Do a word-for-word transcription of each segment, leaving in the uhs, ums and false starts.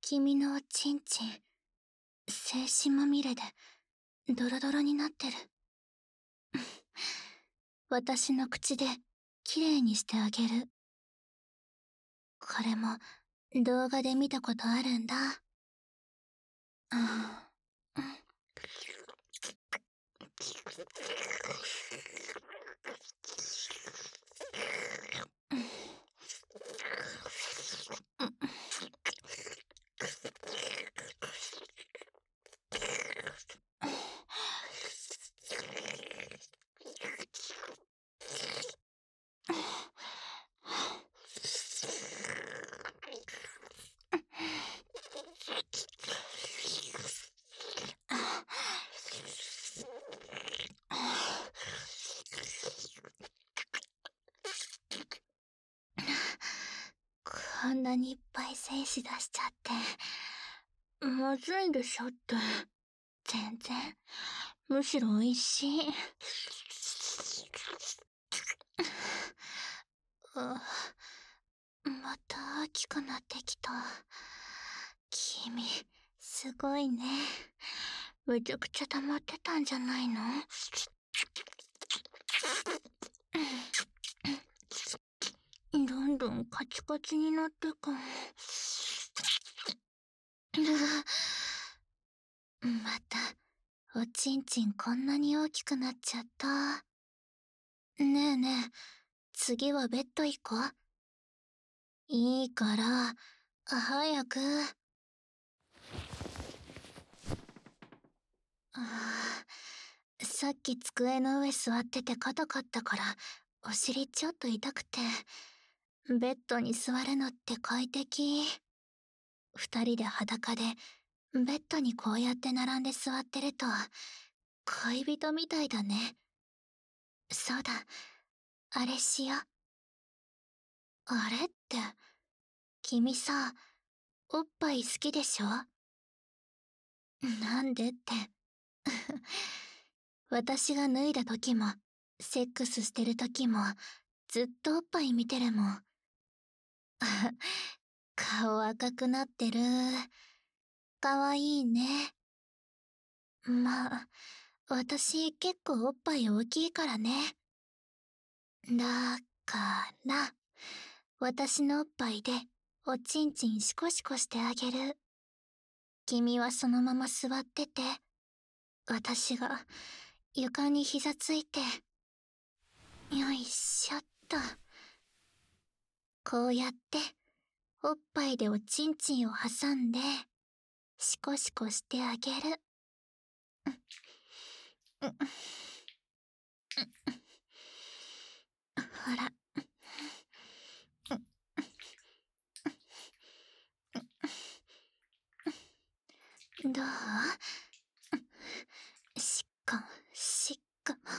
君のおちんちん、精子まみれで、ドロドロになってる。私の口で、きれいにしてあげる。これも、動画で見たことあるんだ。うん。こんなにいっぱい精子出しちゃって、まずいでしょって。全然、むしろ美味しい。あ、また大きくなってきた。君、すごいね。めちゃくちゃ溜まってたんじゃないの？どんどんカチカチになってく。また、おちんちんこんなに大きくなっちゃった。ねえねえ、次はベッド行こう。いいから、早く。あー、さっき机の上座ってて硬かったから、お尻ちょっと痛くて。ベッドに座るのって快適。二人で裸で、ベッドにこうやって並んで座ってると、恋人みたいだね。そうだ、あれしよう。あれって、君さ、おっぱい好きでしょ？なんでって。私が脱いだ時も、セックスしてる時も、ずっとおっぱい見てるもん。顔赤くなってる。かわいいね。まあ、私結構おっぱい大きいからね。だから、私のおっぱいでおちんちんシコシコしてあげる。君はそのまま座ってて、私が床に膝ついて、よいしょっと。こうやっておっぱいでおちんちんを挟んで、シコシコしてあげる。ほら。どう？しっかもしっかも。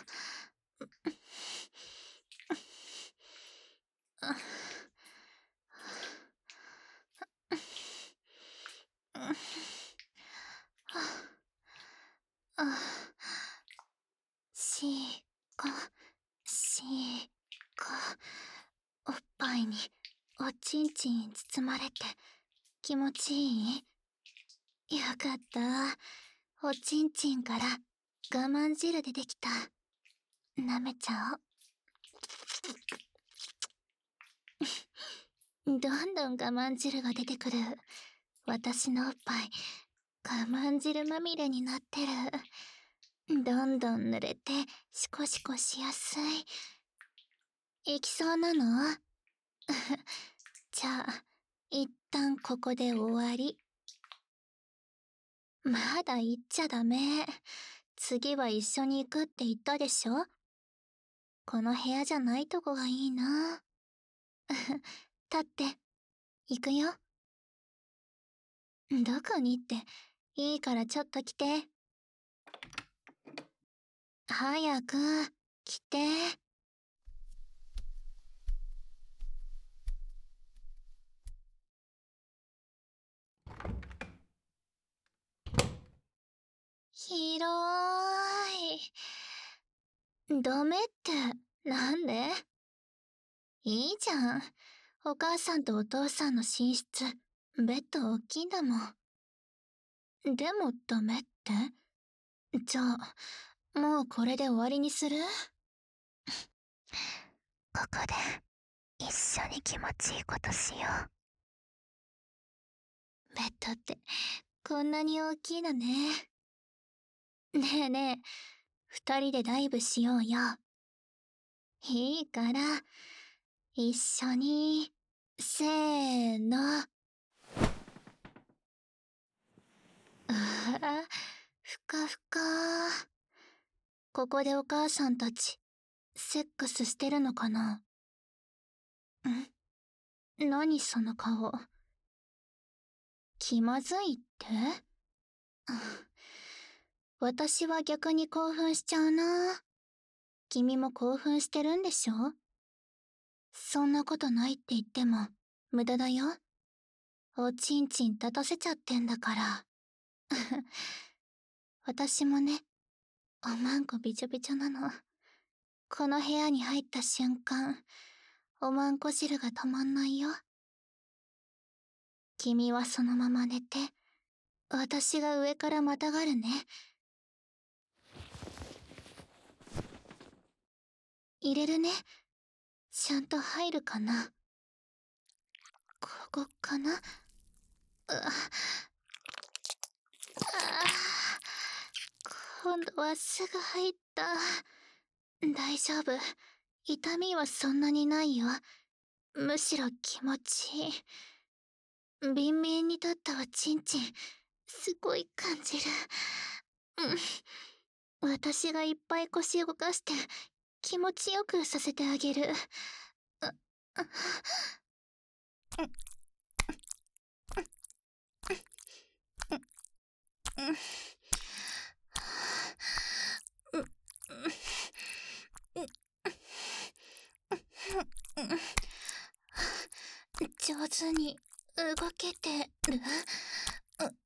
しっこしっこ。おっぱいにおちんちん包まれて気持ちいい？よかった。おちんちんから我慢汁出てきた。舐めちゃおう。どんどん我慢汁が出てくる。私のおっぱい我慢汁まみれになってる。どんどん濡れてシコシコしやすい。いきそうなの？じゃあ一旦ここで終わり。まだ行っちゃダメ。次は一緒に行くって言ったでしょ？この部屋じゃないとこがいいな。立って、行くよ。どこにって、いいからちょっと来て。早く、来て。広い。ダメって、なんで？いいじゃん。お母さんとお父さんの寝室、 ベッド大きいんだもん。でもダメって？じゃあ、もうこれで終わりにする？ここで一緒に気持ちいいことしよう。ベッドってこんなに大きいのね。ねえねえ、二人でダイブしようよ。いいから、一緒に、せーの。ああ、ふかふか。ここでお母さんたち、セックスしてるのかな？ん？何その顔。気まずいって？私は逆に興奮しちゃうな。君も興奮してるんでしょ？そんなことないって言っても、無駄だよ。おちんちん立たせちゃってんだから。私もね、おまんこびちょびちょなの。この部屋に入った瞬間、おまんこ汁が止まんないよ。君はそのまま寝て、私が上からまたがるね。入れるね。ちゃんと入るかな。ここかな。うああ、今度はすぐ入った。大丈夫。痛みはそんなにないよ。むしろ気持ちいい。ビンビンに立ったおちんちん、すごい感じる。うん。私がいっぱい腰動かして気持ちよくさせてあげる。ああ上手に動けてる？う、う、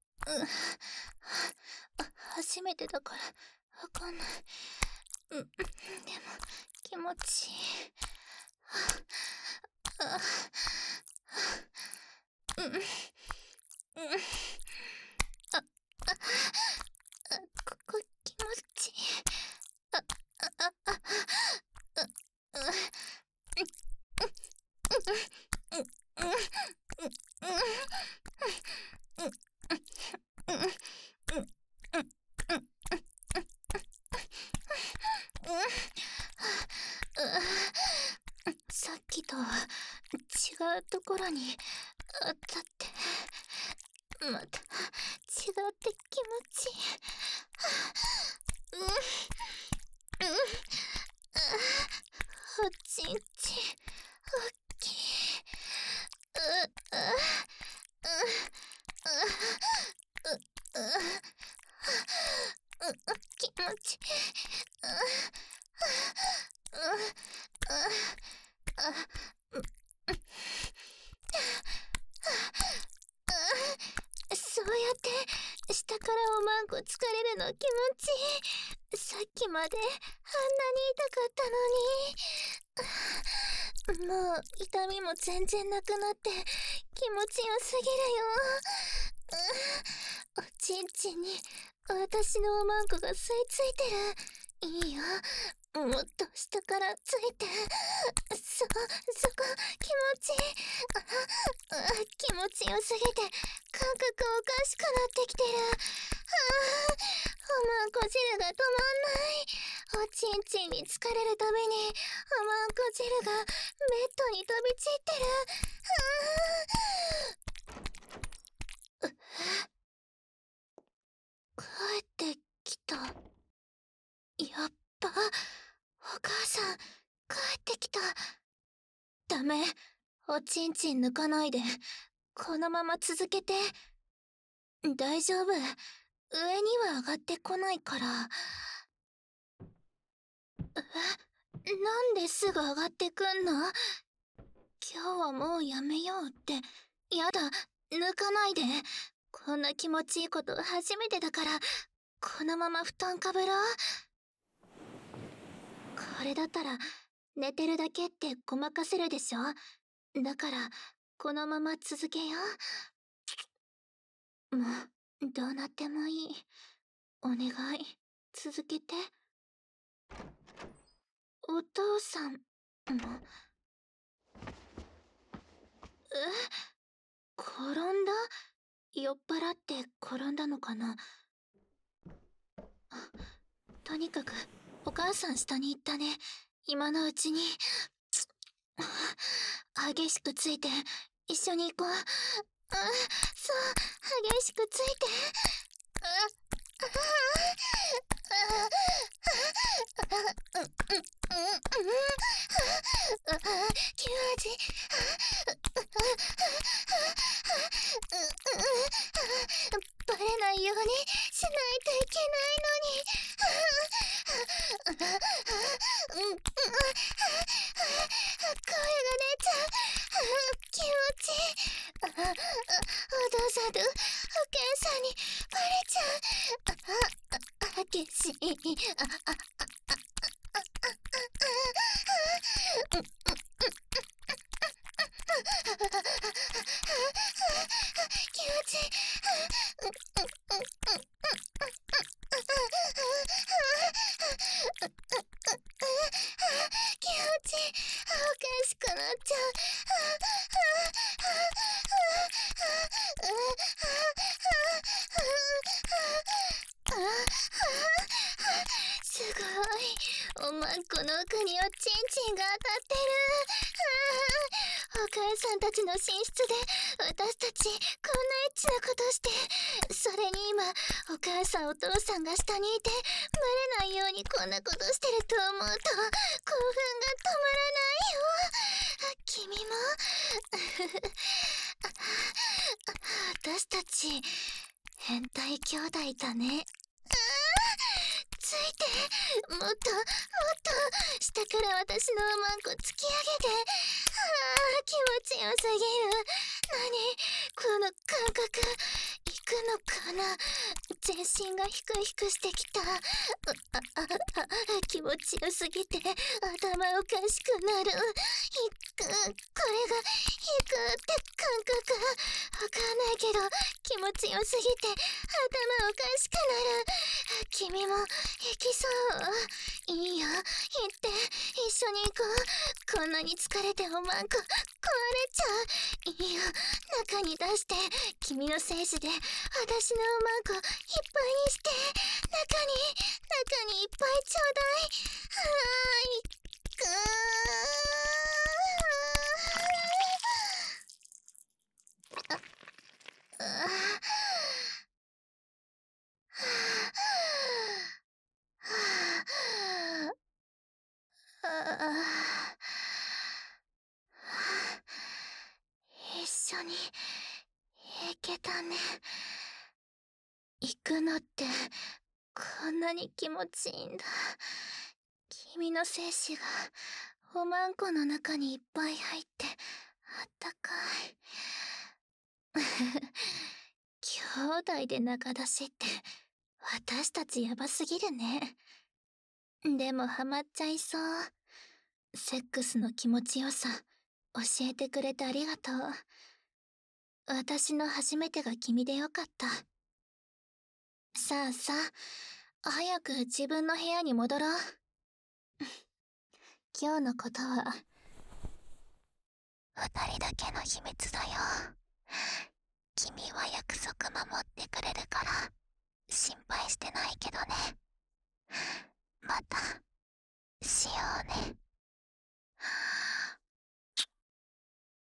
初めてだからわかんない。うん、でも気持ちいい。あ、うん、うん、あ、あ、ここ気持ちいい。あ、あ、あ、あ、あ、さっきとは違うところにあったって、また違って気持ちいい。うん、うん、おちんちん、おっきい。う、う、う、う、う、う、気持ちいい。う、う、う、そうやって下からおまんこ疲れるの気持ちいい。さっきまであんなに痛かったのに。もう痛みも全然なくなって気持ちよすぎるよ。おちんちんに私のおまんこが吸い付いてる。いいよ、もっと下からついて。そ、そこ、気持ちいい。あ、あ、気持ちよすぎて感覚おかしくなってきてる。ああ、おまんこ汁が止まんない。おちんちんに疲れるたびにおまんこ汁がベッドに飛び散ってる。ああ、帰ってきた。やっぱお母さん帰ってきた。ダメ、おちんちん抜かないで、このまま続けて。大丈夫、上には上がってこないから。え、なんですぐ上がってくんの？今日はもうやめようって。やだ、抜かないで。こんな気持ちいいこと初めてだから、このまま布団かぶろう。これだったら寝てるだけってごまかせるでしょ。だからこのまま続けよう。 もう、どうなってもいい。お願い、続けて。お父さんも。え、転んだ？酔っ払って転んだのかな。とにかくお母さん下に行ったね。今のうちに。激しくついて一緒に行こう。あ、そう、激しくついて。あ、ああ、うんうんうんうん、キュアジ、バレないようにしないといけないのに。うん、声が出ちゃう。気持ちいい。お父さんとお母さんにバレちゃう。激しい。あああ気持ちいい。気持ちいい。おかしくなっちゃう。すごい。おまんこの奥におちんちんが当たってる。お母さんたちの寝室で私たちこんなエッチなことして、それに今お母さんお父さんが下にいてバレないようにこんなことしてると思うと興奮が止まらないよ。君も私たち変態兄弟だね。ついて、もっともっと下から私のおまんこ突き上げて。ああ、気持ちよすぎる。何この感覚、行くのかな。全身がヒクヒクしてきた。あああ気持ちよすぎて頭おかしくなる。ひく、これが引くって感覚わかんないけど気持ちよすぎて頭おかしくなる。君も行きそう？いいよ、行って一緒に行こう。こんなに疲れておまんこ壊れちゃう。いいよ、中に出して君の精子で私のおまんこいっぱいにして。中に中にいっぱいちょうだい。はーい、くー。あああ、一緒に行けたね。行くのってこんなに気持ちいいんだ。君の精子がおまんこの中にいっぱい入ってあったかい。兄弟で仲出しって私たちヤバすぎるね。でもハマっちゃいそう。セックスの気持ちよさ教えてくれてありがとう。私の初めてが君でよかった。さあさあ、早く自分の部屋に戻ろう。今日のことは二人だけの秘密だよ。君は約束守ってくれるから心配してないけどね。またしようね。